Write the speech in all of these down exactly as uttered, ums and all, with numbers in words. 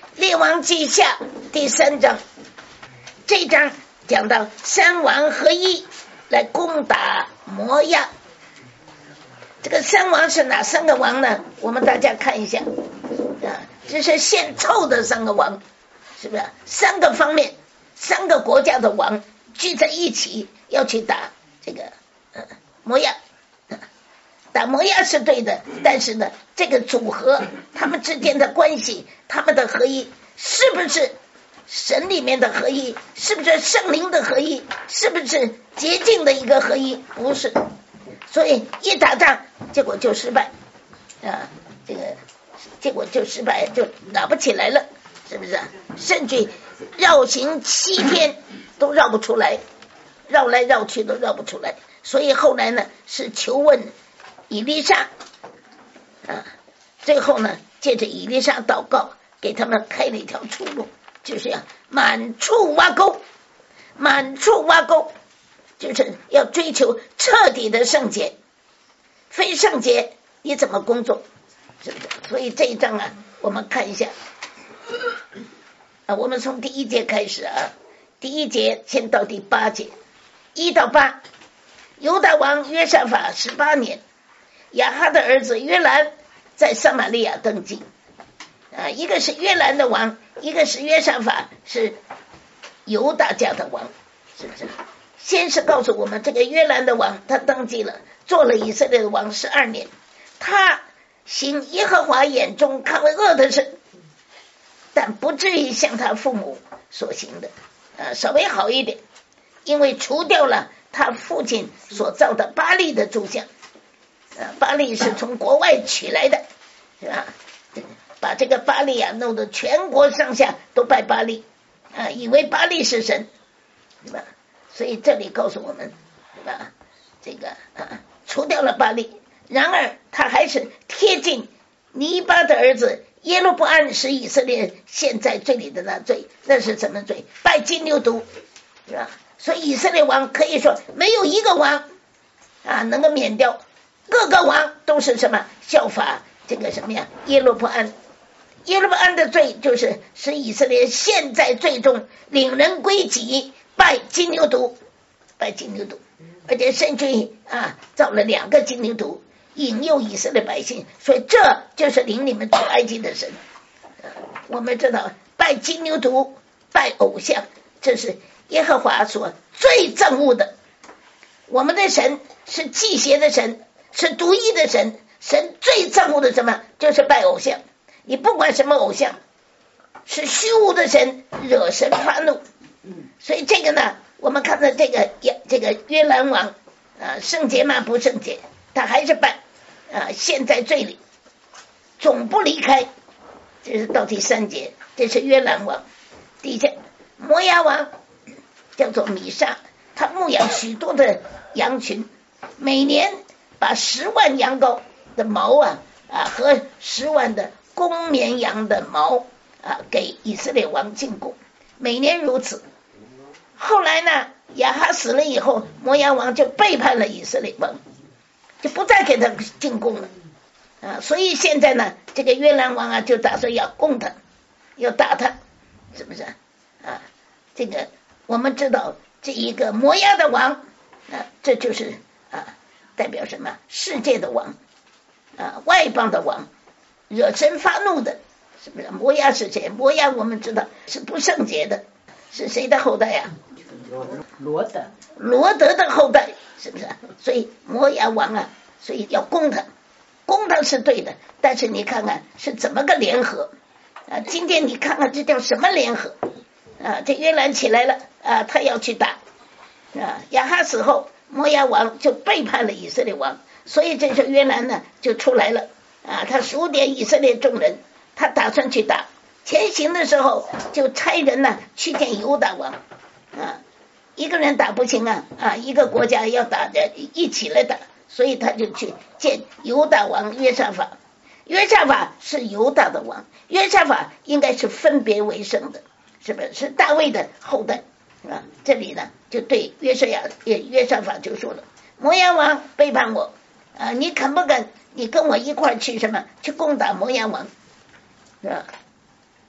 列王记下第三章，这章讲到三王合一来攻打摩押。这个三王是哪三个王呢？我们大家看一下啊，这是献臭的三个王，是不是？三个方面，三个国家的王聚在一起要去打这个呃摩押。打摩押是对的，但是呢，这个组合他们之间的关系，他们的合一是不是神里面的合一？是不是圣灵的合一？是不是洁净的一个合一？不是，所以一打仗结果就失败啊，这个结果就失败，就打不起来了，是不是？甚至绕行七天都绕不出来，绕来绕去都绕不出来，所以后来呢是求问以利沙啊，最后呢借着以利沙祷告，给他们开了一条出路，就是要满处挖沟，满处挖沟，就是要追求彻底的圣洁，非圣洁你怎么工作？是不是？所以这一章啊，我们看一下啊，我们从第一节开始啊，第一节先到第八节，一到八，犹大王约沙法十八年。亚哈的儿子约兰在撒玛利亚登基啊，一个是约兰的王，一个是约沙法，是犹大家的王，是不是？先是告诉我们这个约兰的王他登基了，做了以色列的王十二年，他行耶和华眼中看为恶的事，但不至于像他父母所行的啊，稍微好一点，因为除掉了他父亲所造的巴力的柱像。巴力是从国外取来的，是吧？把这个巴力啊弄得全国上下都拜巴力啊，以为巴力是神，是吧？所以这里告诉我们，是吧？这个啊，除掉了巴力，然而他还是贴近尼巴的儿子耶罗波安使以色列陷在罪里的那罪，那是什么罪？拜金牛犊，是吧？所以以色列王可以说没有一个王啊能够免掉。各个王都是什么效法这个什么呀？耶罗波安，耶罗波安的罪就是使以色列陷在罪中，领人归己，拜金牛犊，拜金牛犊，而且甚至于啊造了两个金牛犊，引诱以色列百姓，所以这就是领你们出埃及的神。我们知道拜金牛犊、拜偶像，这是耶和华所最憎恶的。我们的神是忌邪的神。是独一的神，神最憎恶的什么？就是拜偶像。你不管什么偶像，是虚无的神，惹神发怒。所以这个呢，我们看到这个这个约兰王啊，圣洁吗？不圣洁，他还是拜啊，陷在罪里，总不离开。这是到第三节，这是约兰王。第下摩押王叫做米沙，他牧养许多的羊群，每年。把十万羊羔的毛啊啊和十万的公绵羊的毛啊给以色列王进贡，每年如此。后来呢，亚哈死了以后，摩押王就背叛了以色列王，就不再给他进贡了啊。所以现在呢，这个约兰王啊就打算要攻他，要打他，是不是啊？这个我们知道，这一个摩押的王啊，这就是啊。代表什么？世界的王啊，外邦的王，惹神发怒的，是不是？摩押是谁？摩押我们知道是不圣洁的，是谁的后代呀、 啊？罗德， 罗德的后代，是不是？所以摩押王啊，所以要攻他，攻他是对的，但是你看看是怎么个联合啊？今天你看看这叫什么联合啊？这约兰起来了啊，他要去打啊，亚哈死后。摩押王就背叛了以色列王，所以这时候约兰呢就出来了啊，他数点以色列众人，他打算去打。前行的时候就差人呢去见犹大王啊，一个人打不行啊啊，一个国家要打的一起来打，所以他就去见犹大王约沙法。约沙法是犹大的王，约沙法应该是分别为圣的，是不是？是大卫的后代。啊，这里呢就对约瑟亚约沙法就说了，摩押王背叛我啊，你肯不肯你跟我一块去什么去攻打摩押王，是吧？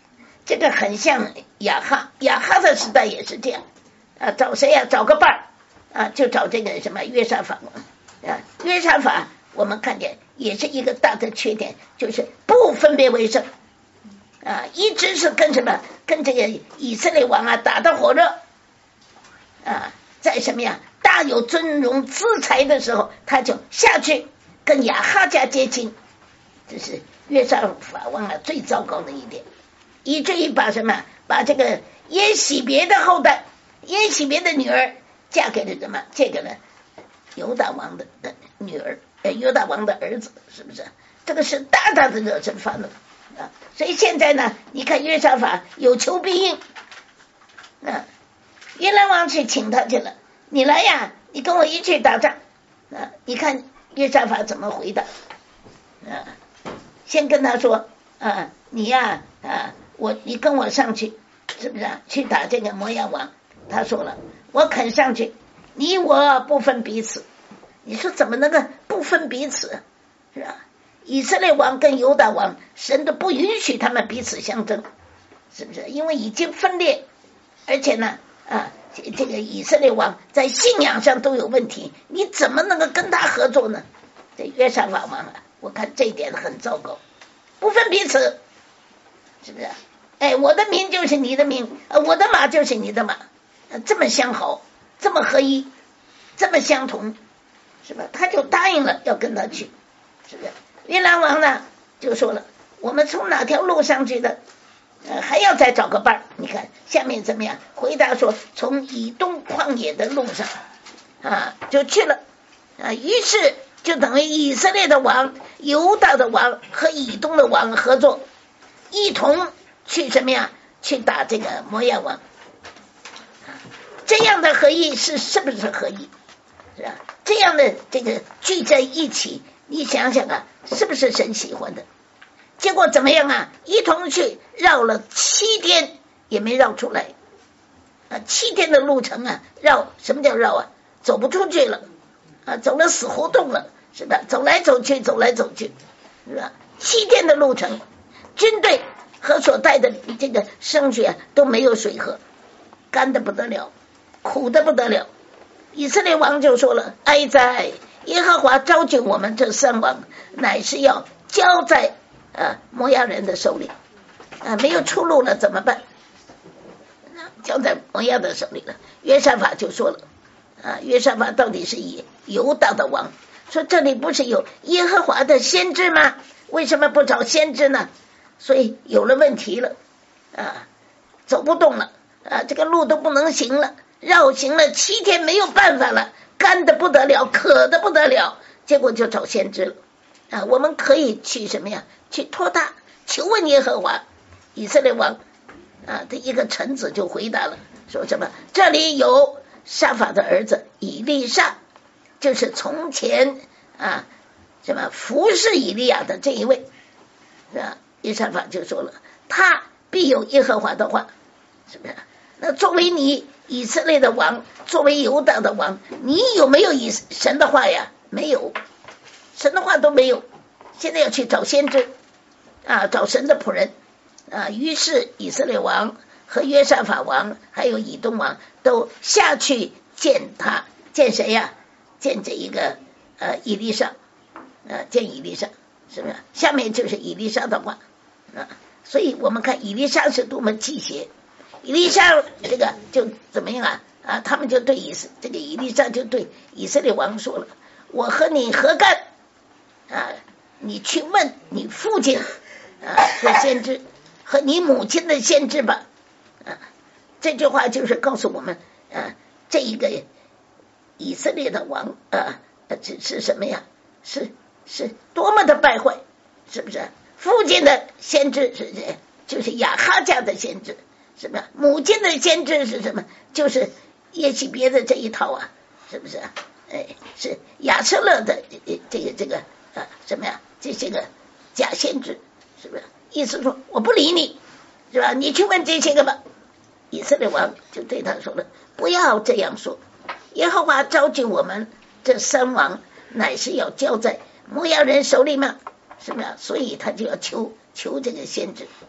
这个很像亚哈，亚哈的时代也是这样啊，找谁呀、啊？找个伴儿啊，就找这个什么约沙法王啊。约沙法我们看见也是一个大的缺点，就是不分别为圣啊，一直是跟什么跟这个以色列王啊打得火热啊，在什么呀大有尊荣资财的时候，他就下去跟亚哈家接亲，这是约沙法王啊最糟糕的一点，以至于把什么把这个耶洗别的后代，耶洗别的女儿嫁给了什么？这个呢，犹大王的女儿，呃，犹大王的儿子，是不是？这个是大大的惹尘发怒啊！所以现在呢，你看约沙法有求必应，啊，约兰王去请他去了，你来呀，你跟我一起打仗啊！你看约沙法怎么回答？啊，先跟他说啊，你呀啊，我你跟我上去，是不是啊？去打这个摩押王。他说了，我肯上去，你我不分彼此。你说怎么能够不分彼此？是吧？以色列王跟犹大王，神都不允许他们彼此相争，是不是？因为已经分裂，而且呢，啊，这个以色列王在信仰上都有问题，你怎么能够跟他合作呢？这约沙法王啊，我看这一点很糟糕，不分彼此，是不是？哎，我的民就是你的民，我的马就是你的马，这么相好，这么合一，这么相同，是吧？他就答应了要跟他去，是不是？约兰王呢就说了，我们从哪条路上去的？呃，还要再找个伴儿。你看下面怎么样？回答说，从以东旷野的路上啊就去了啊，于是就等于以色列的王、犹大的王和以东的王合作，一同去什么呀？去打这个摩押王。这样的合一是是不是合一？是吧？这样的这个聚在一起，你想想啊，是不是神喜欢的？结果怎么样啊？一同去绕了七天也没绕出来啊！七天的路程啊，绕什么叫绕啊？走不出去了啊，走了死胡同了，是吧？走来走去，走来走去，是吧？七天的路程，军队和所带的这个牲畜啊都没有水喝，干的不得了，苦的不得了。以色列王就说了：“哀哉！耶和华召集我们这三王，乃是要交在啊摩押人的手里啊，没有出路了怎么办？交在摩押的手里了。”约沙法就说了啊，约沙法到底是以犹大的王，说这里不是有耶和华的先知吗？为什么不找先知呢？所以有了问题了啊，走不动了啊，这个路都不能行了。绕行了七天没有办法了，干的不得了，渴的不得了，结果就找先知了啊！我们可以去什么呀？去托他求问耶和华。以色列王啊的一个臣子就回答了，说什么？这里有沙法的儿子以利沙，就是从前啊什么服侍以利亚的这一位，是吧？以沙法就说了，他必有耶和华的话，是不是？那作为你以色列的王，作为犹大的王，你有没有以神的话呀？没有，神的话都没有。现在要去找先知啊，找神的仆人啊。于是以色列王和约沙法王还有以东王都下去见他，见谁呀？见这一个呃以利沙，呃见以利沙，是不是？下面就是以利沙的话啊。所以我们看以利沙是多么忌邪。以利沙这个就怎么样啊？啊，他们就对以色这个以利沙就对以色列王说了：“我和你何干？啊，你去问你父亲啊的先知和你母亲的先知吧。”啊，这句话就是告诉我们啊，这一个以色列的王啊，是是什么呀？是是多么的败坏，是不是？父亲的先知是谁？就是亚哈家的先知。什么？母亲的先知是什么？就是耶洗别的这一套啊，是不是？哎，是亚瑟勒的这个这个啊什么呀？这些个假先知，是不是？意思说我不理你，是吧？你去问这些个吧。以色列王就对他说了：“不要这样说，耶和华召集我们这三王，乃是要交在摩押人手里吗？是不是？所以他就要求求这个先知。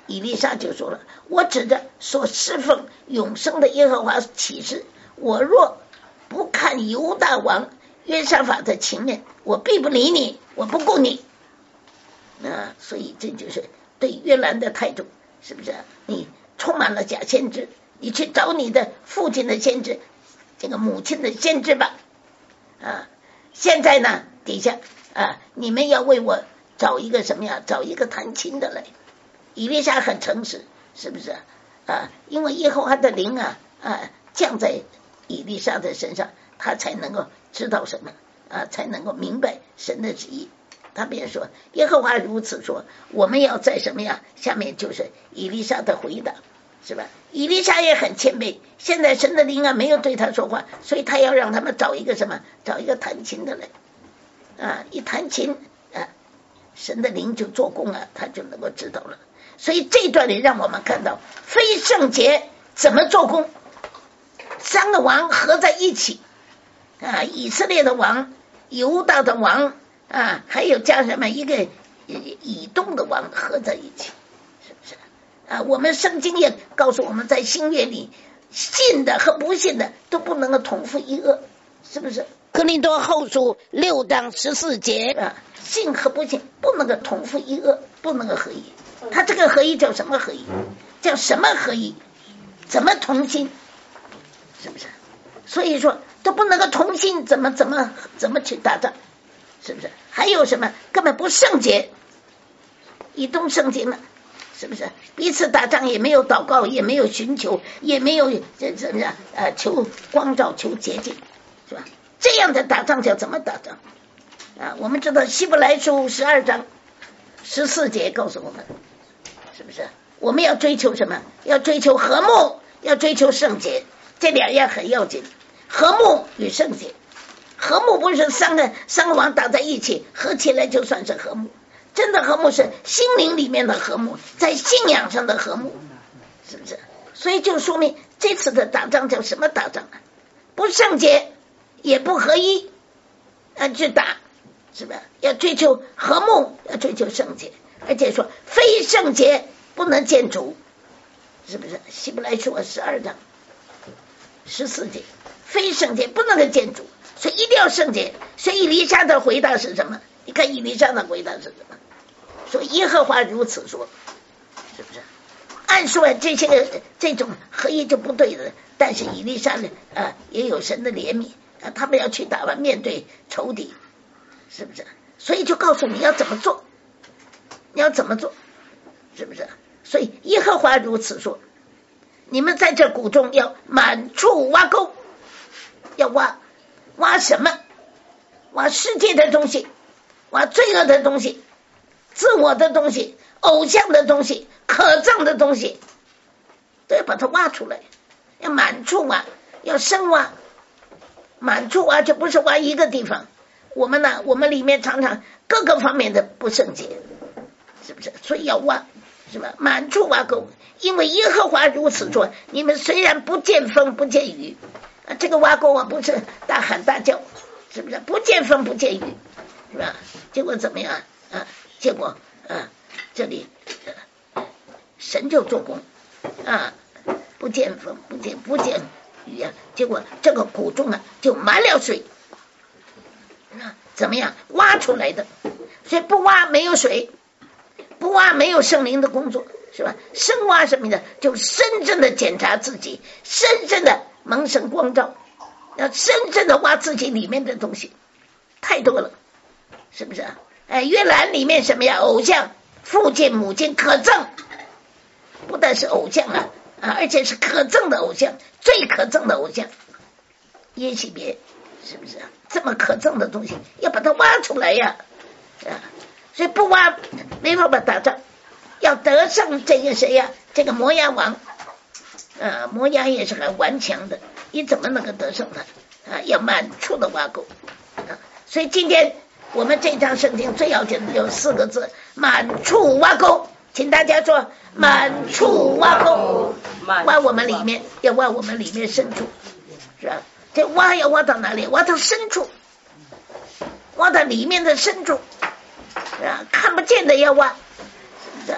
以利沙就说了，我指着所侍奉永生的耶和华起誓，我若不看犹大王约沙法的情面，我必不理你，我不顾你。啊，所以这就是对约兰的态度，是不是？你充满了假先知，你去找你的父亲的先知，这个母亲的先知吧。啊，现在呢，底下啊，你们要为我找一个什么呀？找一个弹琴的来。以利沙很诚实，是不是啊？因为耶和华的灵啊啊降在以利沙的身上，他才能够知道什么啊，才能够明白神的旨意。他便说耶和华如此说，我们要在什么呀？下面就是以利沙的回答，是吧？以利沙也很谦卑，现在神的灵啊没有对他说话，所以他要让他们找一个什么？找一个弹琴的来啊！一弹琴啊，神的灵就做工啊，他就能够知道了。所以这段里让我们看到非圣洁怎么做工，三个王合在一起啊，以色列的王，犹大的王啊，还有加什么一个以东的王合在一起，是不是啊？我们圣经也告诉我们，在新约里，信的和不信的都不能够同负一軛，是不是？哥林多后书六章十四节啊，信和不信不能够同负一軛，不能够合一。他这个合一叫什么合一？叫什么合一？怎么同心？是不是？所以说都不能够同心，怎么怎么怎么去打仗？是不是？还有什么根本不圣洁？以东圣洁嘛，是不是？彼此打仗也没有祷告，也没有寻求，也没有这怎么样呃求光照，求洁净，是吧？这样的打仗叫怎么打仗啊？我们知道希伯来书十二章十四节告诉我们，是不是？我们要追求什么？要追求和睦，要追求圣洁，这两样很要紧。和睦与圣洁，和睦不是三个三个王打在一起合起来就算是和睦，真的和睦是心灵里面的和睦，在信仰上的和睦，是不是？所以就说明这次的打仗叫什么打仗啊？不圣洁也不合一啊，去打，是不是？要追求和睦，要追求圣洁，而且说非圣洁不能见主，是不是？希伯来书十二章十四节，非圣洁不能够见主，所以一定要圣洁。所以以利沙的回答是什么？你看以利沙的回答是什么？说耶和华如此说，是不是？按说这些个这种合一就不对的，但是以利沙呢啊也有神的怜悯啊，他们要去打完面对仇敌，是不是？所以就告诉你要怎么做，你要怎么做，是不是？所以耶和华如此说，你们在这谷中要满处挖沟，要挖挖什么？挖世界的东西，挖罪恶的东西，自我的东西，偶像的东西，可憎的东西，都要把它挖出来，要满处挖，要深挖。满处挖就不是挖一个地方，我们呢，我们里面常常各个方面的不圣洁，是不是？所以要挖，是吧？满处挖沟，因为耶和华如此说，你们虽然不见风不见雨啊，这个挖沟啊不是大喊大叫，是不是？不见风不见雨，是吧？结果怎么样啊？结果啊，这里、呃、神就做工啊，不见风不见不见雨啊，结果这个谷中啊就满了水，那怎么样挖出来的？所以不挖没有水，不挖没有圣灵的工作，是吧？深挖什么呢？就深深的检查自己，深深的蒙神光照，要深深的挖自己里面的东西，太多了，是不是？哎，约兰里面什么呀？偶像，父亲母亲可憎，不但是偶像啊啊，而且是可憎的偶像，最可憎的偶像，耶洗别，是不是？这么可憎的东西，要把它挖出来呀，啊！所以不挖没办法打仗，要得胜这个谁呀？这个摩押王，啊，摩押也是很顽强的，你怎么能够得胜他？啊，要满处的挖沟啊！所以今天我们这章圣经最要紧的有四个字：满处挖沟。请大家说，满处挖沟，挖我们里面，要挖我们里面深处，是吧？这挖要挖到哪里？挖到深处，挖到里面的深处，是吧？看不见的要挖，是不是？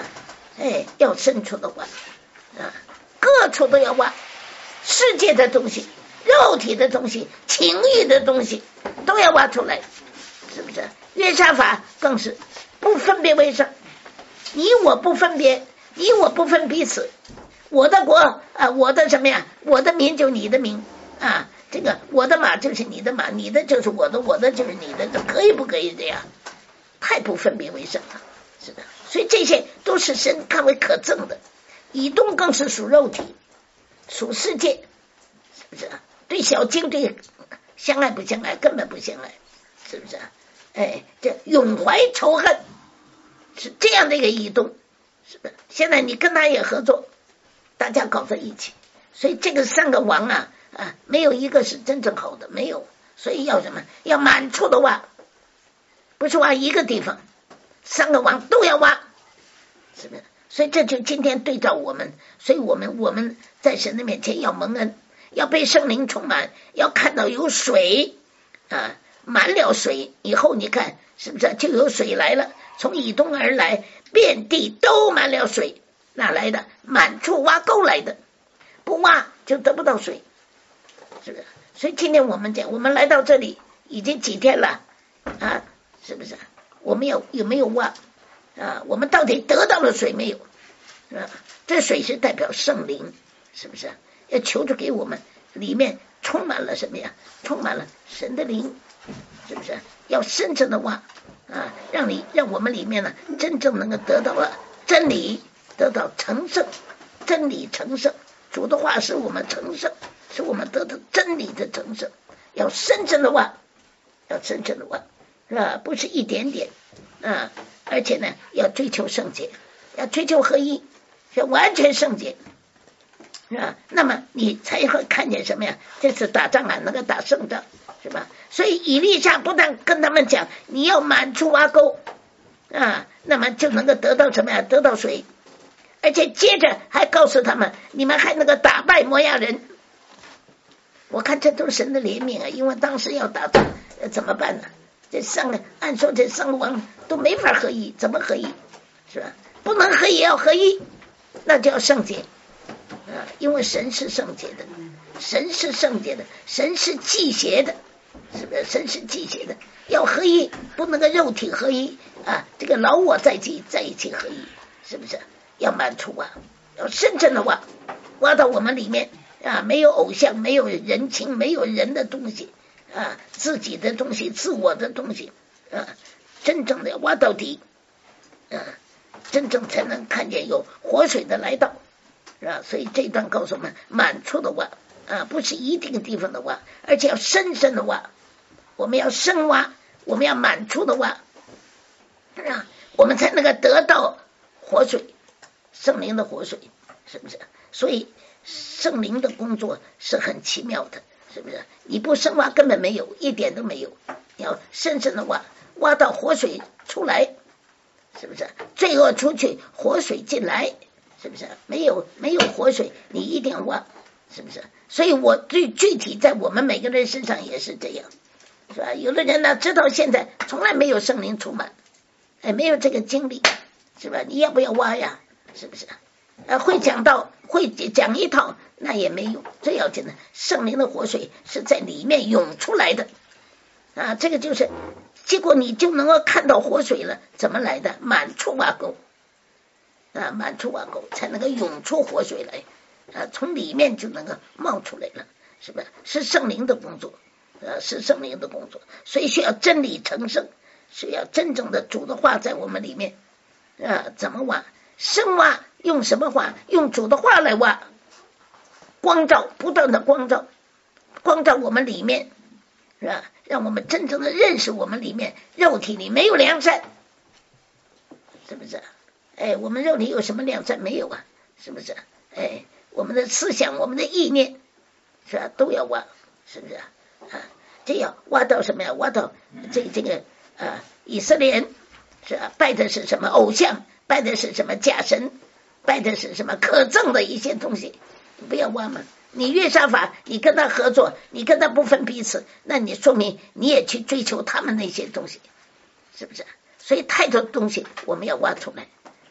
哎，要深处的挖啊，各处都要挖，世界的东西、肉体的东西、情欲的东西都要挖出来，是不是？约沙法更是不分别为圣，你我不分别，你我不分彼此，我的国啊，我的什么呀？我的民就是你的民啊，这个我的马就是你的马，你的就是我的，我的就是你的，这可以不可以这样？太不分别为圣了，是的。所以这些都是神看为可憎的。以东更是属肉体，属世界，是不是啊？对小经对相爱不相爱，根本不相爱，是不是啊？哎，这永怀仇恨，是这样的一个以东，是不是？现在你跟他也合作，大家搞在一起，所以这个三个王啊啊，没有一个是真正好的，没有。所以要什么？要满处的挖，不是挖一个地方，三个王都要挖，是不是？所以这就今天对照我们，所以我们我们在神的面前要蒙恩，要被圣灵充满，要看到有水啊，满了水以后，你看是不是就有水来了？从以东而来，遍地都满了水，哪来的？满处挖沟来的，不挖就得不到水，是不是？所以今天我们讲，我们来到这里已经几天了啊，是不是？我们有有没有挖啊？我们到底得到了水没有？啊，这水是代表圣灵，是不是？要求助给我们，里面充满了什么呀？充满了神的灵，是不是？要深深的挖啊，让你让我们里面呢，真正能够得到了真理，得到成圣，真理成圣。主的话使我们成圣，使我们得到真理的成圣。要深深的挖，要深深的挖，是吧？不是一点点啊，而且呢，要追求圣洁，要追求合一，要完全圣洁，是吧？那么你才会看见什么呀？这次打仗啊，能够打胜仗，是吧？所以以利沙不但跟他们讲，你要满处挖沟啊，那么就能够得到什么呀？得到水。而且接着还告诉他们，你们还能够打败摩亚人。我看这都是神的怜悯啊，因为当时要打仗，呃、怎么办呢？这三个按说这三个王都没法合一，怎么合一？是吧？不能合也要合一，那就要圣洁啊，因为神是圣洁的，神是圣洁的，神是忌邪的，是不是？神是忌邪的，要合一，不能跟肉体合一啊，这个老我在一在一起合一，是不是？要满处挖，要深深的挖，挖到我们里面啊，没有偶像，没有人情，没有人的东西啊，自己的东西，自我的东西啊，真正的挖到底啊，真正才能看见有活水的来到啊。所以这段告诉我们，满处的挖啊，不是一定地方的挖，而且要深深的挖，我们要深挖，我们要满处的挖啊，我们才能够得到活水。圣灵的活水，是不是？所以圣灵的工作是很奇妙的，是不是？你不深挖根本没有，一点都没有。你要深深的挖，挖到活水出来，是不是？罪恶出去，活水进来，是不是？没有没有活水，你一定要挖，是不是？所以我最具体在我们每个人身上也是这样，是吧？有的人呢，直到现在从来没有圣灵充满，哎，没有这个经历，是吧？你要不要挖呀？是不是？呃，会讲到会讲一套，那也没有。最要紧的，圣灵的活水是在里面涌出来的啊！这个就是，结果你就能够看到活水了。怎么来的？满处挖沟啊，满处挖沟才能够涌出活水来啊，从里面就能够冒出来了，是不是？是圣灵的工作啊，是圣灵的工作，所以需要真理成圣，需要真正的主的话在我们里面啊，怎么挖？深挖用什么话？用主的话来挖，光照，不断的光照，光照我们里面，是吧？让我们真正的认识我们里面肉体里没有良善，是不是？哎，我们肉体有什么良善没有啊？是不是？哎，我们的思想，我们的意念，是吧？都要挖，是不是啊？啊，这要挖到什么呀？挖到这这个啊，以色列人是吧？拜的是什么偶像？拜的是什么假神？拜的是什么可憎的一些东西？你不要挖嘛！你约沙法，你跟他合作，你跟他不分彼此，那你说明你也去追求他们那些东西，是不是？所以太多东西我们要挖出来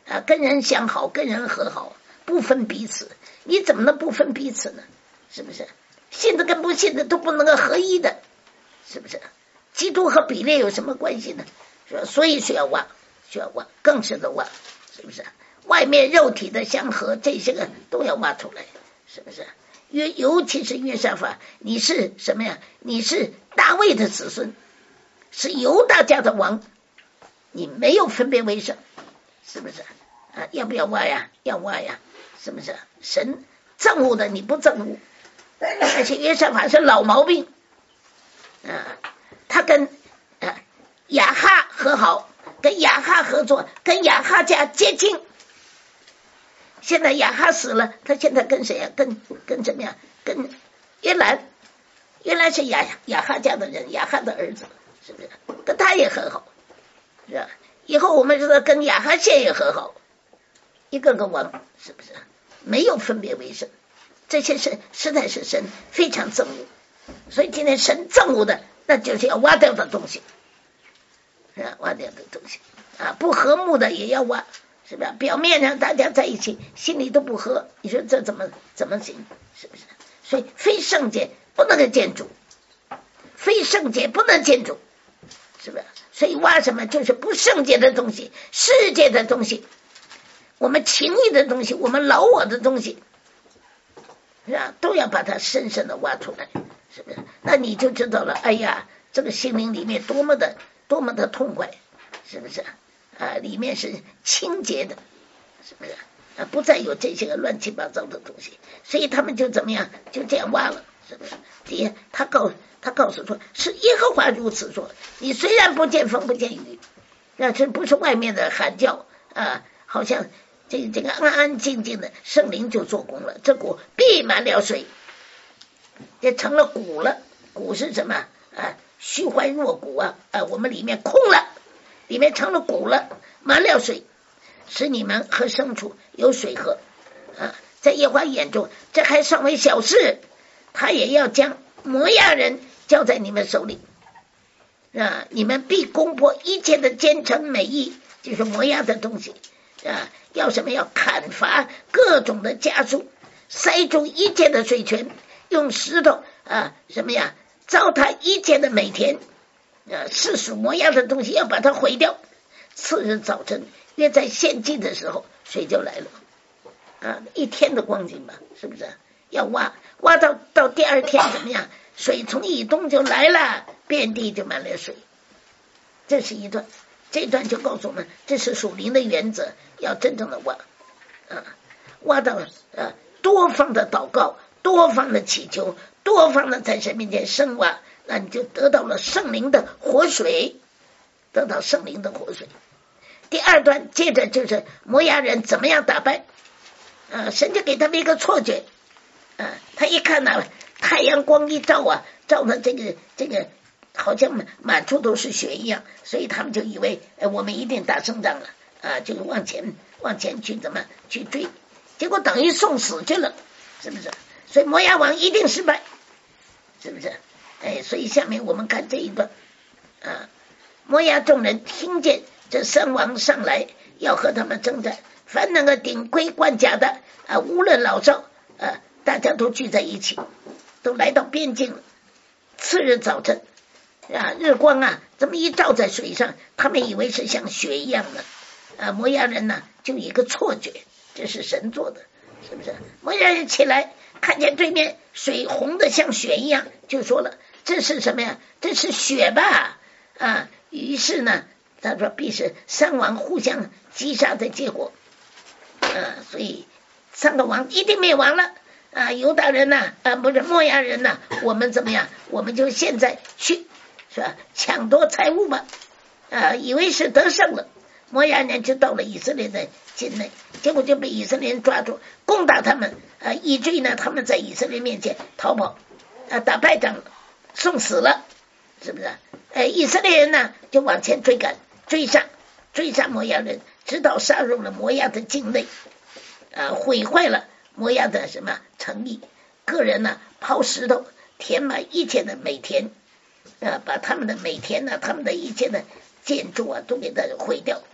啊，跟人相好，跟人和好，不分彼此。你怎么能不分彼此呢？是不是？信的跟不信的都不能够合一的，是不是？基督和比列有什么关系呢？是吧？所以需要挖，需要挖，更是的挖，是不是？外面肉体的相合，这些个都要挖出来，是不是？约尤其是约沙法，你是什么呀？你是大卫的子孙，是犹大家的王，你没有分别为圣，是不是？啊，要不要挖呀？要挖呀，是不是？神憎恶的你不憎恶，而且约沙法是老毛病啊，他跟啊亚哈和好，跟亚哈合作，跟亚哈家接近。现在亚哈死了，他现在跟谁呀、啊？跟跟怎么样？跟约兰，约兰是亚亚哈家的人，亚哈的儿子，是不是？跟他也和好，是吧？以后我们知道跟亚哈谢也和好，一个个王，是不是？没有分别为圣，这些是实在是神非常憎恶，所以今天神憎恶的，那就是要挖掉的东西，是吧？挖掉的东西啊，不和睦的也要挖。是吧？表面上大家在一起，心里都不和，你说这怎么怎么行？是不是？所以非圣洁不能够见主，非圣洁不能见主，是不是？所以挖什么就是不圣洁的东西，世界的东西，我们情欲的东西，我们老我的东西，是吧？都要把它深深的挖出来，是不是？那你就知道了，哎呀，这个心灵里面多么的多么的痛快，是不是？啊，里面是清洁的，是不是？啊，不再有这些个乱七八糟的东西，所以他们就怎么样，就这样挖了，是不是？第一，他告他告诉说，是耶和华如此说，你虽然不见风不见雨，那这不是外面的喊叫啊，好像这这个安安静静的，圣灵就做工了，这谷闭满了水，也成了谷了。谷是什么啊？虚怀若谷啊！啊，我们里面空了。里面成了谷了，满了水，使你们和牲畜有水喝啊！在耶和华眼中，这还算为小事，他也要将摩押人交在你们手里啊！你们必攻破一切的奸臣美意，就是摩押的东西啊！要什么？要砍伐各种的家畜，塞住一切的水泉，用石头啊什么呀，糟蹋一切的美田。啊，是属摩押的东西要把它毁掉。次日早晨，约在献祭的时候，水就来了。啊，一天的光景吧，是不是？要挖，挖到到第二天怎么样？水从以东就来了，遍地就满了水。这是一段，这段就告诉我们，这是属灵的原则，要真正的挖。啊，挖到呃多方的祷告，多方的祈求，多方的在神面前深挖。那你就得到了圣灵的活水，得到圣灵的活水。第二段接着就是摩押人怎么样打败啊？神就给他们一个错觉啊，他一看呢、啊，太阳光一照啊，照的这个这个好像满处都是血一样，所以他们就以为哎，我们一定打胜仗了啊，就往前往前去怎么去追，结果等于送死去了，是不是？所以摩押王一定失败，是不是？哎，所以下面我们看这一段啊，摩押众人听见这三王上来要和他们征战，凡那个顶盔冠甲的啊，无论老少啊，大家都聚在一起，都来到边境了。次日早晨啊，日光啊这么一照在水上，他们以为是像雪一样的啊，摩押人呢就一个错觉，这是神做的，是不是？摩押人起来看见对面水红的像雪一样，就说了。这是什么呀？这是血吧？啊！于是呢，他说必是三王互相击杀的结果。啊，所以三个王一定灭亡了。啊，犹大人呐、啊，啊，不是摩押人呐、啊，我们怎么样？我们就现在去，是吧？抢夺财物吧。啊，以为是得胜了。摩押人就到了以色列的境内，结果就被以色列人抓住，攻打他们。啊，以至于呢，他们在以色列面前逃跑，啊，打败仗了。送死了，是不是？哎，以色列人呢就往前追赶，追上，追上摩押人，直到杀入了摩押的境内，啊，毁坏了摩押的什么城邑。个人呢抛石头填满一切的美田，啊，把他们的美田呢，他们的一切的建筑啊都给它毁掉，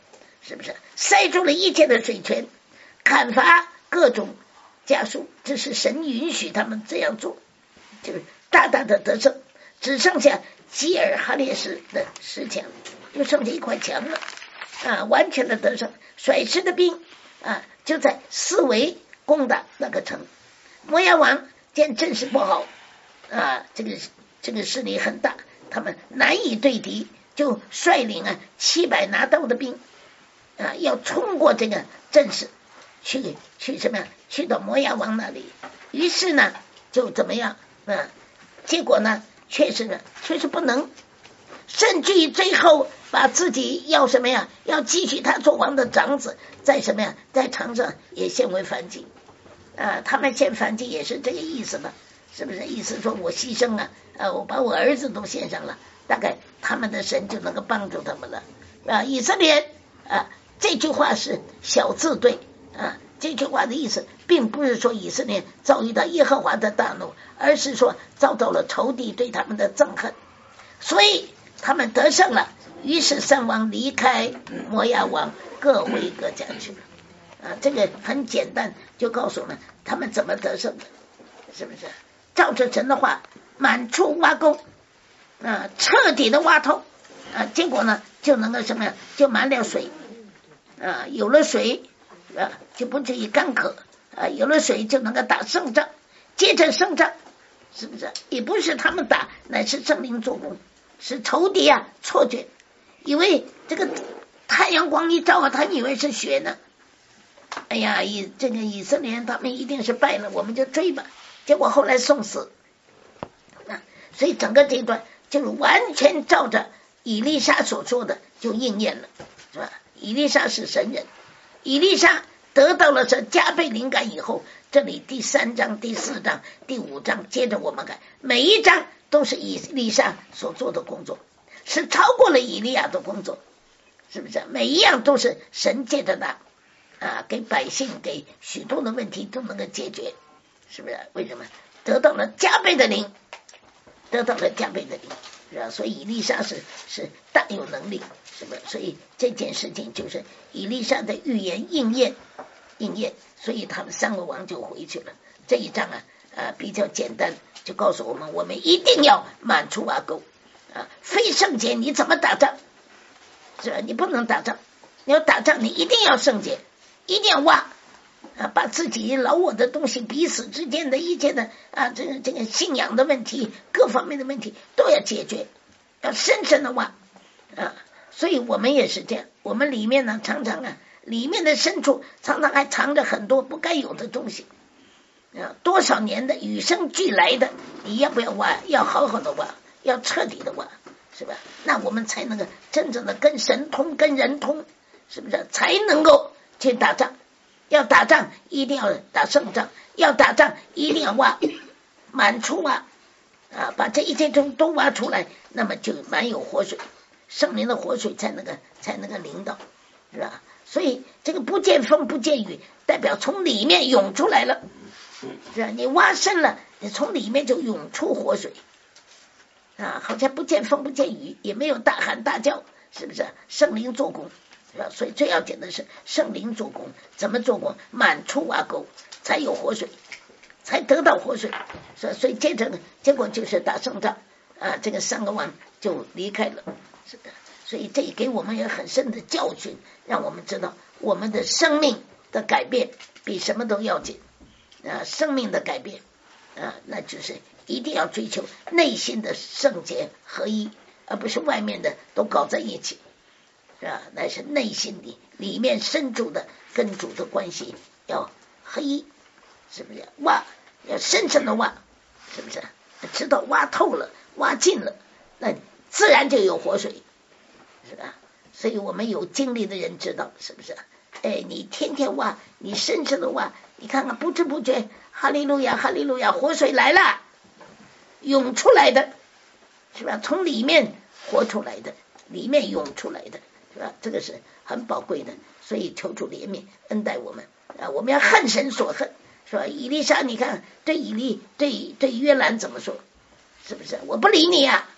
是不是？塞住了一切的水泉，砍伐各种家畜，这是神允许他们这样做，就是大大的得胜。只剩下基尔哈列什的石墙，就剩下一块墙了啊，完全的得胜。甩石的兵啊，就在四围攻打那个城。摩押王见阵势不好啊，这个这个势力很大，他们难以对敌，就率领啊七百拿刀的兵啊，要冲过这个阵势，去去什么呀？去到摩押王那里。于是呢，就怎么样啊？结果呢，确实呢，确实不能，甚至于最后把自己要什么呀？要继续他做王的长子，在什么呀？在场上也献为燔祭啊。他们献燔祭也是这个意思吧？是不是？意思说我牺牲啊，啊，我把我儿子都献上了，大概他们的神就能够帮助他们了啊。以色列啊，这句话是小字对啊。这句话的意思并不是说以色列遭遇到耶和华的大怒，而是说遭到了仇敌对他们的憎恨，所以他们得胜了。于是三王离开摩押王，各回各家去了啊。这个很简单，就告诉我们他们怎么得胜的，是不是？照着神的话，满处挖沟啊，彻底的挖透啊，结果呢就能够什么呀？就满了水啊，有了水啊，就不至于干渴啊，有了水就能够打胜仗。接着胜仗，是不是？也不是他们打，乃是圣灵做工，是仇敌啊错觉，以为这个太阳光一照啊，他以为是雪呢。哎呀，以这个以色列人他们一定是败了，我们就追吧。结果后来送死啊，所以整个这一段就是完全照着以利沙所说的就应验了，是吧？以利沙是神人，以利沙得到了这加倍灵感以后，这里第三章、第四章、第五章，接着我们看，每一章都是以利沙所做的工作，是超过了以利亚的工作，是不是？每一样都是神借着他啊，给百姓给许多的问题都能够解决，是不是？为什么？得到了加倍的灵，得到了加倍的灵，是吧？所以以利沙是是大有能力，是不是？所以这件事情就是以利沙的预言应验，应验，所以他们三个王就回去了。这一章啊，呃，比较简单，就告诉我们，我们一定要满处挖沟啊！非圣洁你怎么打仗？是吧？你不能打仗，你要打仗，你一定要圣洁，一定要挖啊，把自己老我的东西，彼此之间的一切的啊，这个这个信仰的问题，各方面的问题都要解决，要深深的挖啊。所以我们也是这样，我们里面呢，常常啊，里面的深处常常还藏着很多不该有的东西啊，多少年的与生俱来的，你要不要挖？要好好的挖，要彻底的挖，是吧？那我们才能够真正的跟神通，跟人通，是不是？才能够去打仗。要打仗一定要打胜仗，要打仗一定要挖，满处挖啊，把这一切都都挖出来，那么就满有活水，圣灵的活水才能够才能够领导，是吧？所以这个不见风不见雨，代表从里面涌出来了，是吧？你挖深了，你从里面就涌出活水啊，好像不见风不见雨，也没有大喊大叫，是不是？圣灵做工。所以最要紧的是圣灵做工，怎么做工？满处挖沟，才有活水，才得到活水。所以接着呢，结果就是打胜仗啊，这个三个王就离开了，是的。所以这给我们也很深的教训，让我们知道我们的生命的改变比什么都要紧啊！生命的改变啊，那就是一定要追求内心的圣洁合一，而不是外面的都搞在一起。是吧？那是内心里里面深处的跟主的关系要合一，是不是？挖要深深的挖，是不是？直到挖透了、挖尽了，那自然就有活水，是吧？所以我们有经历的人知道，是不是？哎，你天天挖，你深深的挖，你看看不知不觉，哈利路亚，哈利路亚，活水来了，涌出来的，是吧？从里面活出来的，里面涌出来的。是吧？这个是很宝贵的，所以求主怜悯恩待我们啊！我们要恨神所恨，是吧？以利沙，你看对以利对对约兰怎么说？是不是？我不理你啊！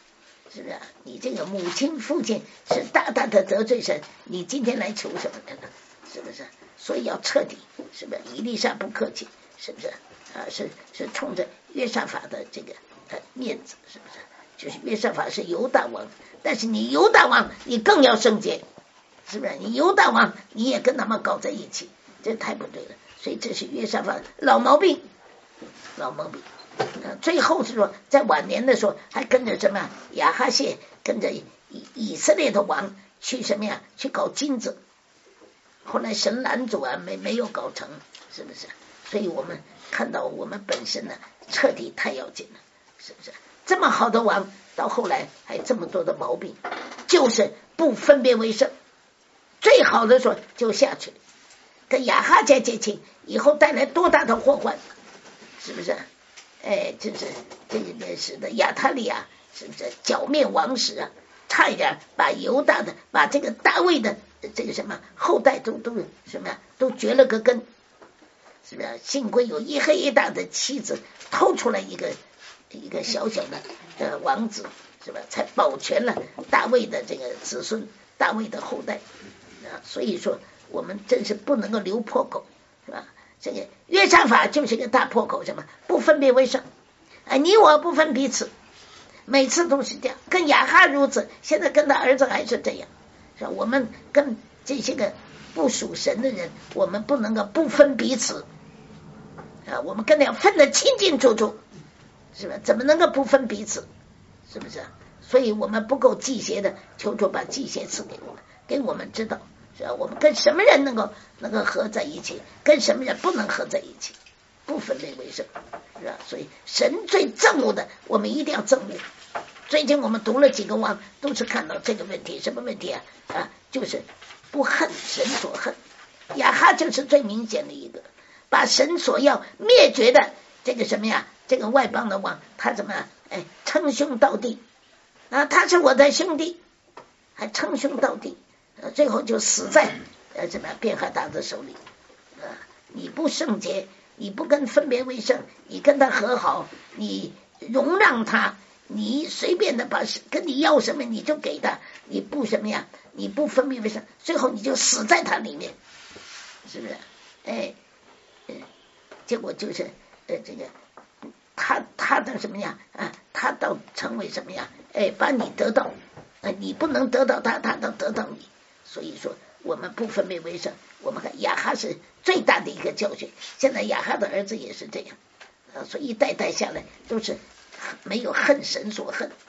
是不是？你这个母亲父亲是大大的得罪神，你今天来求什么来了？是不是？所以要彻底，是不是？以利沙不客气，是不是？啊，是是冲着约沙法的这个呃面子，是不是？就是约沙法是犹大王，但是你犹大王你更要圣洁，是不是？你犹大王你也跟他们搞在一起，这太不对了。所以这是约沙法老毛病，老毛病。呃、最后是说，在晚年的时候，还跟着什么亚哈谢，跟着以以色列的王去什么呀？去搞金子。后来神拦阻啊，没没有搞成，是不是？所以我们看到我们本身呢，彻底太要紧了，是不是？这么好的王，到后来还这么多的毛病，就是不分别为圣。最好的时候就下去，跟亚哈家结亲，以后带来多大的祸患，是不是？哎，这是这个使得亚他利亚是不是剿灭王室啊？差一点把犹大的、把这个大卫的这个什么后代都都什么呀，都绝了个根，是不是？幸亏有一黑一大的妻子偷出来一个一个小小的呃王子，是吧？才保全了大卫的这个子孙，大卫的后代啊。所以说，我们真是不能够留破口，是吧？这个约沙法就是一个大破口，什么不分别为圣，啊，你我不分彼此，每次都是这样。跟亚哈如此，现在跟他儿子还是这样，是吧？我们跟这些个不属神的人，我们不能够不分彼此，啊，我们跟他要分得清清楚楚，是吧？怎么能够不分彼此？是不是？所以我们不够忌邪的，求主把忌邪赐给我们，给我们知道。是吧？我们跟什么人能够能够合在一起，跟什么人不能合在一起，不分类为圣，是吧？所以神最憎恶的，我们一定要憎恶。最近我们读了几个王，都是看到这个问题，什么问题啊？啊，就是不恨神所恨。亚哈就是最明显的一个，把神所要灭绝的这个什么呀？这个外邦的王，他怎么样？哎，称兄道弟啊，他是我的兄弟，还称兄道弟。最后就死在呃什么便哈达的手里啊！你不圣洁，你不跟分别为圣，你跟他和好，你容让他，你随便的把跟你要什么你就给他，你不什么呀？你不分别为圣，最后你就死在他里面，是不是？哎，呃、结果就是呃这个他他的什么呀？啊，他到成为什么呀？哎，把你得到，呃，你不能得到他，他能得到你。所以说我们不分别为圣，我们看亚哈是最大的一个教训，现在亚哈的儿子也是这样啊，所以一代代下来都是没有恨神所恨，